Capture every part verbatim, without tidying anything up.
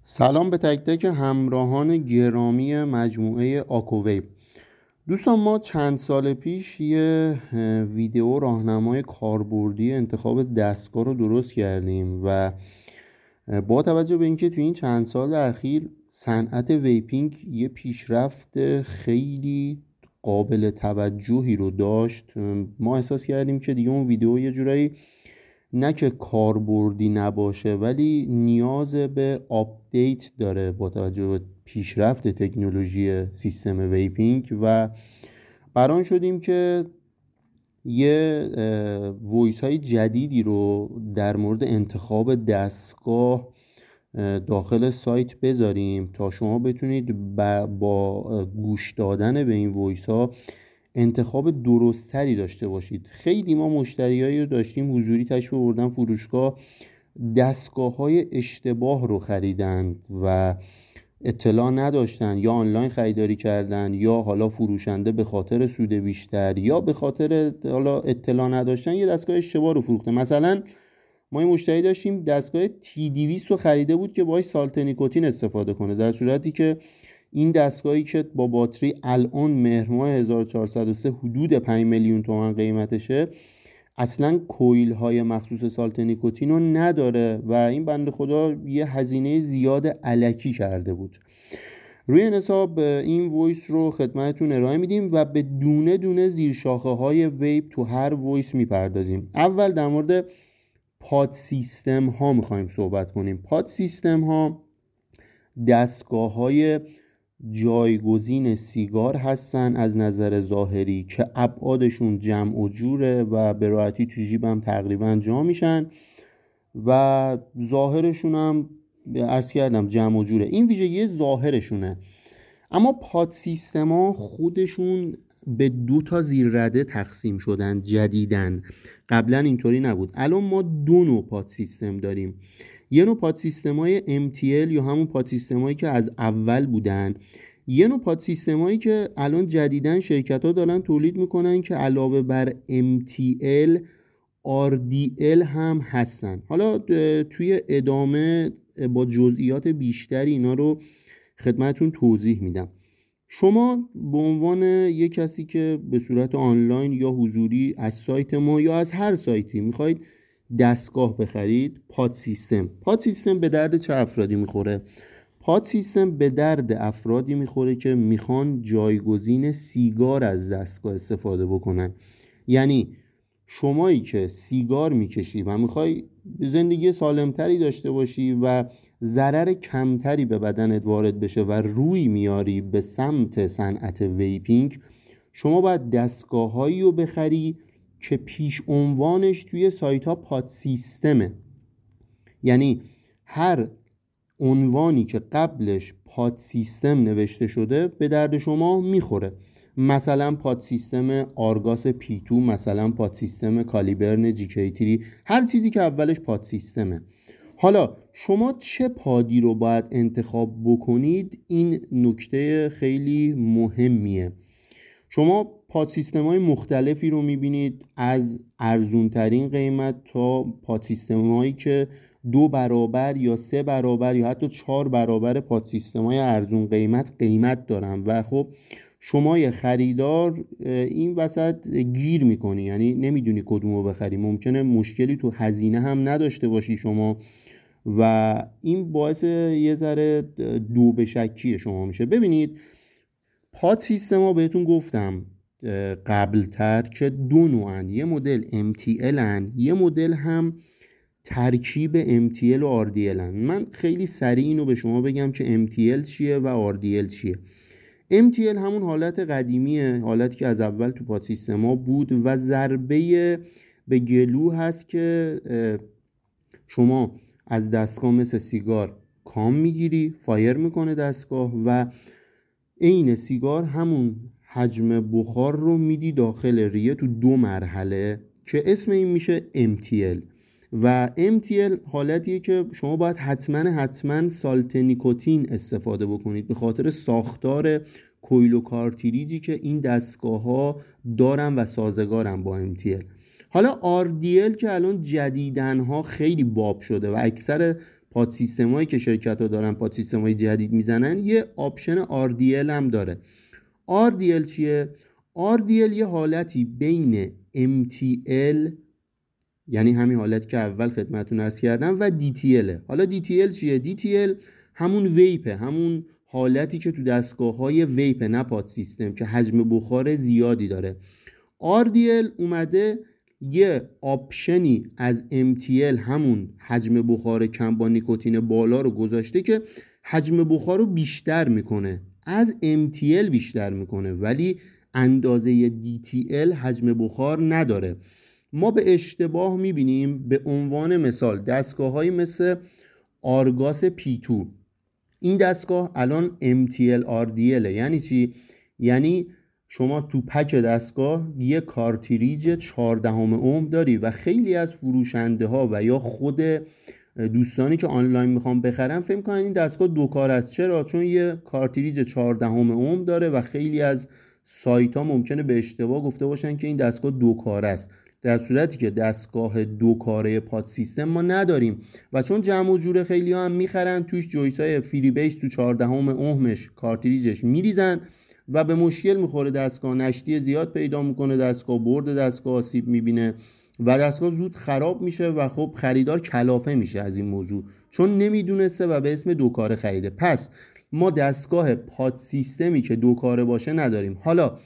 سلام به تک تک همراهان گرامی مجموعه آکوویب. دوستان، ما چند سال پیش یه ویدیو راهنمای کاربردی انتخاب دستگاه رو درست کردیم و با توجه به اینکه تو این چند سال اخیر صنعت ویپینگ یه پیشرفت خیلی قابل توجهی رو داشت، ما احساس کردیم که دیگه اون ویدیو یه جورایی نه که کاربردی نباشه ولی نیاز به آپدیت داره با توجه به پیشرفت تکنولوژی سیستم ویپینگ و بران شدیم که یه وایس های جدیدی رو در مورد انتخاب دستگاه داخل سایت بذاریم تا شما بتونید با گوش دادن به این وایس ها انتخاب درستری داشته باشید. خیلی ما مشتریایی رو داشتیم حضوری تشریف بردن فروشگاه، دستگاه های اشتباه رو خریدن و اطلاع نداشتن، یا آنلاین خریداری کردن یا حالا فروشنده به خاطر سود بیشتر یا به خاطر حالا اطلاع نداشتن یه دستگاه اشتباه رو فروخته. مثلا ما این مشتری داشتیم دستگاه تی دویست رو خریده بود که باهاش سالت نیکوتین استفاده کنه، در صورتی که این دستگاهی که با باتری الان مهر ماه هزار و چهارصد و سه حدود پنج میلیون تومان قیمتشه اصلا کویل های مخصوص سالت نیکوتین رو نداره و این بنده خدا یه هزینه زیاد الکی کرده بود. روی این حساب این وایس رو خدمتتون ارائه میدیم و به دونه دونه زیر شاخه های ویب تو هر وایس میپردازیم. اول در مورد پاد سیستم ها میخوایم صحبت کنیم. پاد سیستم ها دستگاه های جایگزین سیگار هستن از نظر ظاهری که ابعادشون جمع و جوره و به راحتی تو جیب هم تقریبا جا میشن و ظاهرشون هم عرض کردم جمع و جوره. این ویژگی ظاهرشونه. اما پاد سیستم ها خودشون به دو تا زیررده تقسیم شدن جدیدن، قبلا اینطوری نبود. الان ما دو نوع پاد سیستم داریم. یه نوع پاد سیستم های ام تی ال یا همون پاد سیستم هایی که از اول بودن، یه نوع پاد سیستم هایی که الان جدیدن شرکت ها دارن تولید میکنن که علاوه بر ام تی ال آر دی ال هم هستن. حالا توی ادامه با جزئیات بیشتری اینا رو خدمتون توضیح میدم. شما به عنوان یک کسی که به صورت آنلاین یا حضوری از سایت ما یا از هر سایتی میخواید دستگاه بخرید، پاد سیستم پاد سیستم به درد چه افرادی میخوره؟ پاد سیستم به درد افرادی میخوره که میخوان جایگزین سیگار از دستگاه استفاده بکنن. یعنی شمایی که سیگار میکشی و میخوای زندگی سالمتری داشته باشی و ضرر کمتری به بدنت وارد بشه و روی میاری به سمت صنعت ویپینگ، شما باید دستگاه‌هایی رو بخری که پیش عنوانش توی سایت ها پاد سیستمه. یعنی هر عنوانی که قبلش پاد سیستم نوشته شده به درد شما میخوره. مثلا پاد سیستم آرگاس پی تو، مثلا پاد سیستم کالیبرن جی کی تری، هر چیزی که اولش پاد سیستمه. حالا شما چه پادی رو باید انتخاب بکنید؟ این نکته خیلی مهمیه. شما پاد سیستم های مختلفی رو میبینید، از ارزون ترین قیمت تا پاد سیستم هایی که دو برابر یا سه برابر یا حتی چهار برابر پاد سیستم های ارزون قیمت قیمت دارن و خب شما یه خریدار این وسط گیر میکنی، یعنی نمیدونی کدومو بخری. ممکنه مشکلی تو هزینه هم نداشته باشی شما و این باعث یه ذره دو به شکی شما میشه. ببینید پاد سیستم ها بهتون گفتم قبل تر که دو نوعن، یه مدل ام تی ال هن، یه مدل هم ترکیب ام تی ال و آر دی ال هن. من خیلی سریع اینو به شما بگم که ام تی ال چیه و آر دی ال چیه. ام تی ال همون حالت قدیمیه، حالتی که از اول تو پاد سیستم ها بود و ضربه به گلو هست که شما از دستگاه مثل سیگار کام میگیری، فایر میکنه دستگاه و عین سیگار همون حجم بخار رو میدی داخل ریه تو دو مرحله که اسم این میشه ام تی ال. و ام تی ال حالتیه که شما باید حتما حتما سالت نیکوتین استفاده بکنید به خاطر ساختار کویل و کارتریجی که این دستگاه ها دارن و سازگارن با ام تی ال. حالا آر دی ال که الان جدیدن ها خیلی باب شده و اکثر پاد سیستمایی که شرکت ها دارن پاد سیستمای جدید میزنن یه آپشن آر دی ال هم داره. آر دی ال چیه؟ آر دی ال یه حالتی بین ام تی ال، یعنی همین حالتی که اول خدمتتون عرض کردم، و دی تی ال. حالا دی تی ال چیه؟ دی تی ال همون ویپه، همون حالتی که تو دستگاه‌های ویپ، نه پاد سیستم، که حجم بخار زیادی داره. آر دی ال اومده یه آپشنی از ام تی ال، همون حجم بخار کم با نیکوتین بالا، رو گذاشته که حجم بخار رو بیشتر میکنه، از ام تی ال بیشتر میکنه، ولی اندازه دی تی ال حجم بخار نداره. ما به اشتباه میبینیم به عنوان مثال دستگاه‌هایی مثل آرگاس پی دو. این دستگاه الان ام تی ال آر دی ال. یعنی چی؟ یعنی شما تو پک دستگاه یه کارتریج چهارده اوم داری و خیلی از فروشنده ها و یا خود دوستانی که آنلاین میخوان بخرن فکر میکنن این دستگاه دو کار است. چرا؟ چون یه کارتریج چهارده اوم داره و خیلی از سایت ها ممکنه به اشتباه گفته باشن که این دستگاه دو کار است، در صورتی که دستگاه دو کاره پاد سیستم ما نداریم و چون جمع و جور خیلی ها هم میخرن توش جویس های فری بیس تو چهارده اومش کارتریجش میریزن و به مشکل میخوره دستگاه، نشتی زیاد پیدا میکنه دستگاه، برد دستگاه آسیب میبینه و دستگاه زود خراب میشه و خب خریدار کلافه میشه از این موضوع چون نمیدونسته و به اسم دو کاره خریده. پس ما دستگاه پاد سیستمی که دو کاره باشه نداریم. حالا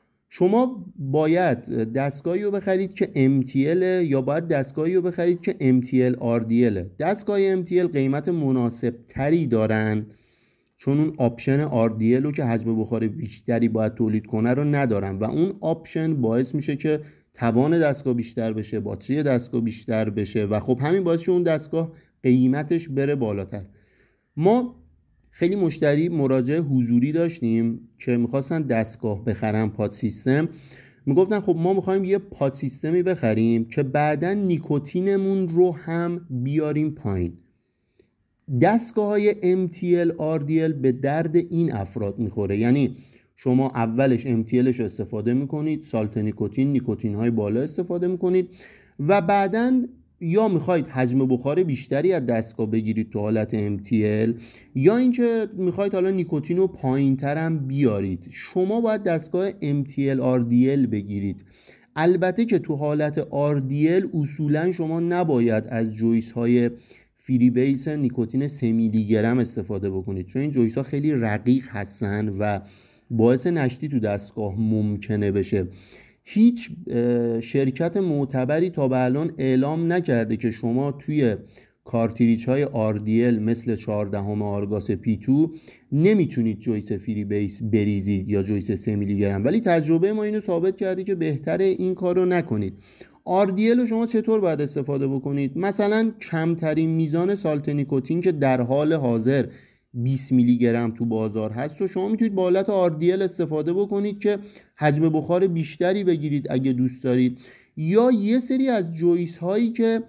شما باید دستگاهی رو بخرید که ام تی ال یا باید دستگاهی رو بخرید که ام تی ال آر دی ال. دستگاه ام تی ال قیمت مناسب تری دارن چون اون آپشن آر دی ال رو که حجم بخار بیشتری باید تولید کنه رو ندارن و اون آپشن باعث میشه که توان دستگاه بیشتر بشه، باتری دستگاه بیشتر بشه و خب همین باعث شد اون دستگاه قیمتش بره بالاتر. ما خیلی مشتری مراجعه حضوری داشتیم که میخواستن دستگاه بخرن پاد سیستم، میگفتن خب ما میخوایم یه پاد سیستمی بخریم که بعدن نیکوتینمون رو هم بیاریم پایین. دستگاه های ام تی ال آر دی ال به درد این افراد میخوره. یعنی شما اولش ام تی الش استفاده میکنید، سالت نیکوتین، نیکوتین های بالا استفاده میکنید و بعدن یا میخواید حجم بخار بیشتری از دستگاه بگیرید تو حالت ام تی ال یا اینکه میخواید حالا نیکوتین رو پایین تر هم بیارید. شما باید دستگاه ام تی ال آر دی ال بگیرید. البته که تو حالت آر دی ال اصولا شما نباید از جویس های فری بیس نیکوتین سه میلی گرم استفاده بکنید چون این جویس ها خیلی رقیق هستن و باعث نشتی تو دستگاه ممکنه بشه. هیچ شرکت معتبری تا به الان اعلام نکرده که شما توی کارتریج های آر دی ال مثل چهارده آرگاس پی دو نمیتونید جویس فری بیس بریزید یا جویس سه میلی گرم، ولی تجربه ما اینو ثابت کرده که بهتره این کار رو نکنید. آر دی ال رو شما چطور باید استفاده بکنید؟ مثلا کمترین میزان سالت نیکوتین که در حال حاضر بیست میلی گرم تو بازار هست و شما میتونید با حالت آر دی ال استفاده بکنید که حجم بخار بیشتری بگیرید اگه دوست دارید، یا یه سری از جویس هایی که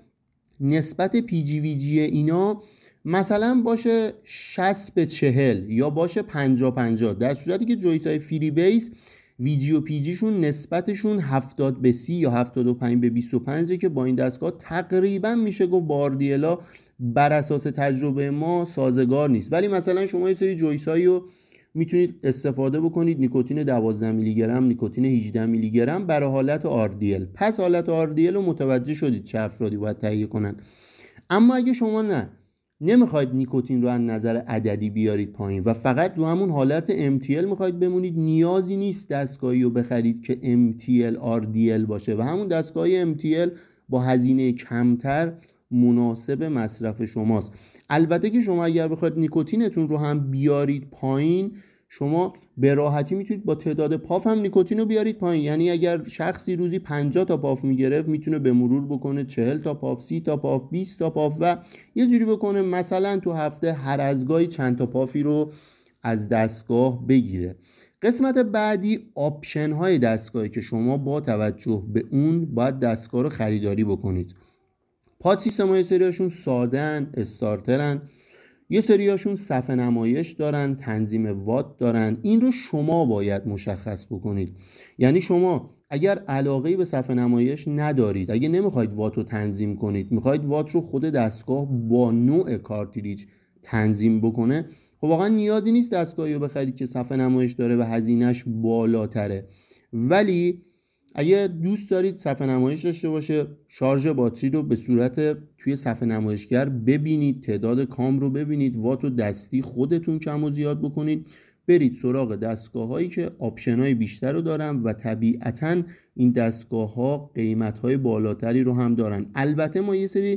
نسبت پی جی وی جی اینا مثلا باشه شصت به چهل یا باشه پنجاه پنجاه، در صورتی که جویس های فری بیس وی جی و پی جی شون نسبتشون هفتاد به سی یا هفتاد و پنج به بیست و پنج که با این دستگاه تقریبا میشه گفت با آر دی ال ها بر اساس تجربه ما سازگار نیست. ولی مثلا شما یه سری جویس هایی رو میتونید استفاده بکنید، نیکوتین دوازده میلی گرم، نیکوتین هجده میلی گرم برای حالت آر دی ال. پس حالت آر دی ال رو متوجه شدید چه افرادی باید تهیه کنن. اما اگه شما نه نمیخواید نیکوتین رو از نظر عددی بیارید پایین و فقط رو همون حالت ام تی ال میخواید بمونید، نیازی نیست دستگاهی رو بخرید که ام تی ال آر دی ال باشه و همون دستگاه ام تی ال با هزینه کمتر مناسب مصرف شماست. البته که شما اگر بخواید نیکوتینتون رو هم بیارید پایین، شما به راحتی میتونید با تعداد پاف هم نیکوتین رو بیارید پایین. یعنی اگر شخصی روزی پنجاه تا پاف میگرفت میتونه به مرور بکنه چهل تا پاف، سی تا پاف، بیست تا پاف و یه جوری بکنه مثلا تو هفته هر از گاهی چند تا پافی رو از دستگاه بگیره. قسمت بعدی آپشن های دستگاهی که شما با توجه به اون باید دستگاه رو خریداری بکنید. پاد سیستم های سریاشون سادن، استارترن، یه سریاشون صفحه نمایش دارن، تنظیم وات دارن. این رو شما باید مشخص بکنید. یعنی شما اگر علاقه‌ای به صفحه نمایش ندارید، اگه نمیخواید وات رو تنظیم کنید، میخواید وات رو خود دستگاه با نوع کارتریج تنظیم بکنه، خب واقعا نیازی نیست دستگاهی رو بخرید که صفحه نمایش داره و هزینهش بالاتره. ولی اگه دوست دارید صفحه نمایش داشته باشه، شارژ باتری رو به صورت توی صفحه نمایشگر ببینید، تعداد کام رو ببینید، وات و دستی خودتون کم و زیاد بکنید، برید سراغ دستگاه هایی که آپشن های بیشتر رو دارن و طبیعتاً این دستگاه ها قیمت های بالاتری رو هم دارن. البته ما یه سری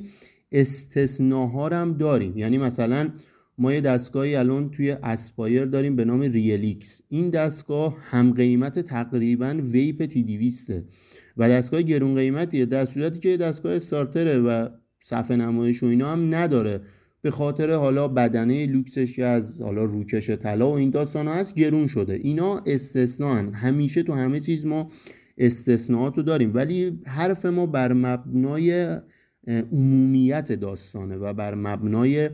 استثناها هم داریم، یعنی مثلا ما یه دستگاهی الان توی اسپایر داریم به نام ریلیکس. این دستگاه هم قیمت تقریبا ویپ تی دویسته و دستگاه گرون قیمتیه، در صورتی که دستگاه استارتره و صفحه نمایش و اینا هم نداره، به خاطر حالا بدنه لوکسش که از حالا روکش طلا و این داستانا هست گرون شده. اینا استثناءن، همیشه تو همه چیز ما استثناءات رو داریم، ولی حرف ما بر مبنای عمومیت داستانه و بر مبنای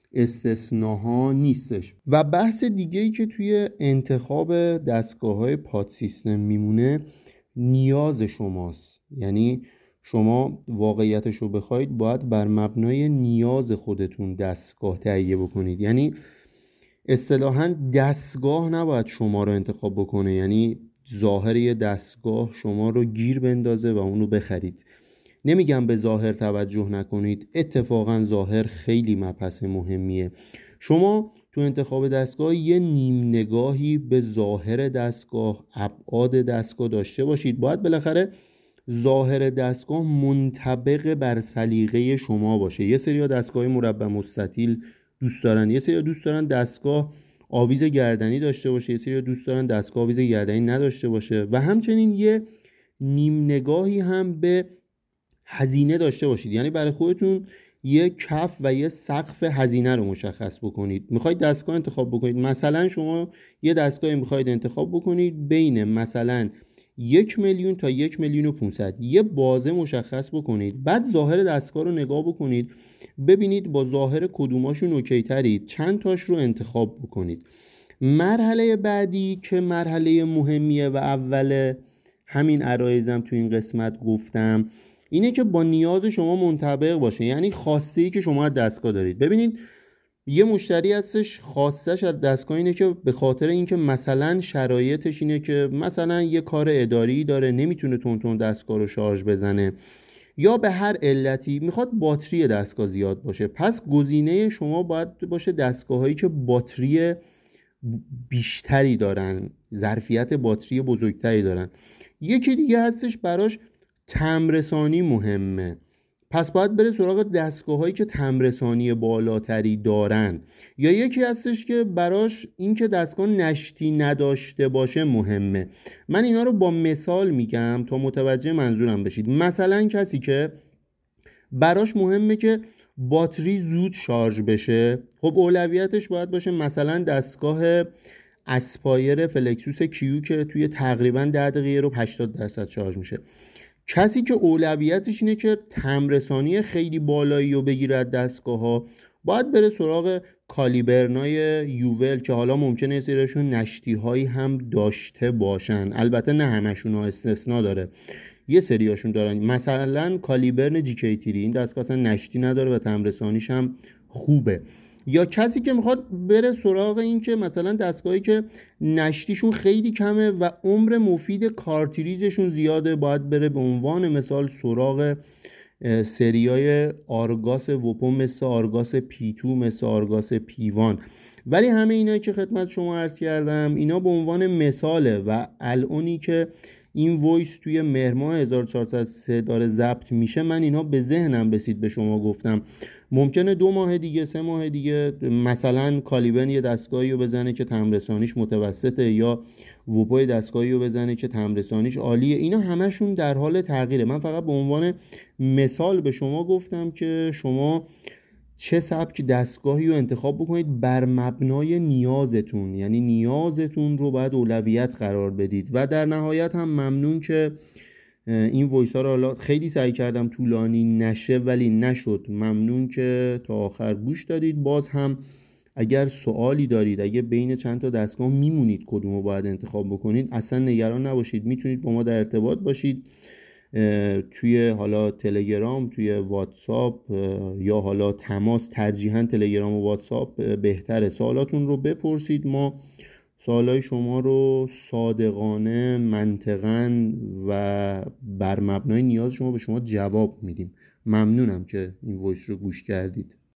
استثناها نیستش. و بحث دیگه‌ای که توی انتخاب دستگاه‌های پاد سیستم میمونه نیاز شماست. یعنی شما واقعیتش رو بخواید باید بر مبنای نیاز خودتون دستگاه تهیه بکنید. یعنی اصطلاحاً دستگاه نباید شما رو انتخاب بکنه، یعنی ظاهر یه دستگاه شما رو گیر بندازه و اونو بخرید. نمیگم به ظاهر توجه نکنید، اتفاقا ظاهر خیلی مبحث مهمیه. شما تو انتخاب دستگاه یه نیم نگاهی به ظاهر دستگاه، ابعاد دستگاه داشته باشید. باید بالاخره ظاهر دستگاه منطبق بر سلیقه شما باشه. یه سری دستگاه مربع مستطیل دوست دارن، یه سری دوست دارن دستگاه آویز گردنی داشته باشه، یه سری دوست دارن دستگاه آویز گردنی نداشته باشه. و همچنین یه نیم نگاهی هم به هزینه داشته باشید، یعنی برای خودتون یه کف و یه سقف هزینه رو مشخص بکنید. میخواید دستگاه انتخاب بکنید، مثلا شما یه دستگاه میخواید انتخاب بکنید بین مثلا یک میلیون تا یک میلیون و پونصد، یه بازه مشخص بکنید. بعد ظاهر دستگاه رو نگاه بکنید، ببینید با ظاهر کدوماشون اوکی ترید، چند تاش رو انتخاب بکنید. مرحله بعدی که مرحله مهمیه و اول همین عرایزم تو این قسمت گفتم، اینه که با نیاز شما منطبق باشه. یعنی خواسته‌ای که شما از دستگاه دارید. ببینید یه مشتری هستش خواستش از دستگاه اینه که به خاطر اینکه مثلا شرایطش اینه که مثلا یه کار اداری داره، نمیتونه تون تون دستگاه رو شارژ بزنه، یا به هر علتی میخواد باتری دستگاه زیاد باشه. پس گزینه شما باید باشه دستگاهایی که باتری بیشتری دارن، ظرفیت باتری بزرگتری دارن. یکی دیگه هستش براش تمرسانی مهمه، پس باید بره سراغ دستگاهایی که تمرسانی بالاتری دارن. یا یکی هستش که براش این که دستگاه نشتی نداشته باشه مهمه. من اینا رو با مثال میگم تا متوجه منظورم بشید. مثلا کسی که براش مهمه که باتری زود شارژ بشه، خب اولویتش باید باشه مثلا دستگاه اسپایر فلکسوس کیو که توی تقریبا ده دقیقه رو هشتاد درصد شارژ میشه. کسی که اولویتش اینه که تمرسانی خیلی بالایی رو بگیره دستگاه ها، باید بره سراغ کالیبرنای یوول که حالا ممکنه یه سریشون نشتی هایی هم داشته باشن. البته نه همشون ها، استثناء داره، یه سریاشون دارن. مثلا کالیبرن جی کی تری این دستگاه اصلا نشتی نداره و تمرسانیش هم خوبه. یا کسی که میخواد بره سراغ این که مثلا دستگاهی که نشتیشون خیلی کمه و عمر مفید کارتریجشون زیاده، باید بره به عنوان مثال سراغ سریای آرگاس وپو، مثل آرگاس پی تو، مثل آرگاس پی وان. ولی همه اینایی که خدمت شما عرض کردم اینا به عنوان مثاله و الانی که این وایس توی مهر ماه هزار و چهارصد و سه داره ضبط میشه، من اینا به ذهنم رسید به شما گفتم. ممکنه دو ماه دیگه، سه ماه دیگه مثلا کالیبرن یه دستگاهی رو بزنه که تمرسانیش متوسطه، یا وپو دستگاهی رو بزنه که تمرسانیش عالیه. اینا همشون در حال تغییره. من فقط به عنوان مثال به شما گفتم که شما چه سبک دستگاهی رو انتخاب بکنید بر مبنای نیازتون، یعنی نیازتون رو باید اولویت قرار بدید. و در نهایت هم ممنون که این وایس ها رو خیلی سعی کردم طولانی نشه ولی نشد. ممنون که تا آخر گوش دادید. باز هم اگر سوالی دارید، اگه بین چند تا دستگاه میمونید کدوم رو باید انتخاب بکنید، اصلا نگران نباشید، میتونید با ما در ارتباط باشید توی حالا تلگرام، توی واتساپ یا حالا تماس، ترجیحاً تلگرام و واتساپ بهتره. سوالاتون رو بپرسید، ما سوالای شما رو صادقانه، منطقاً و بر مبنای نیاز شما به شما جواب میدیم. ممنونم که این وایس رو گوش کردید.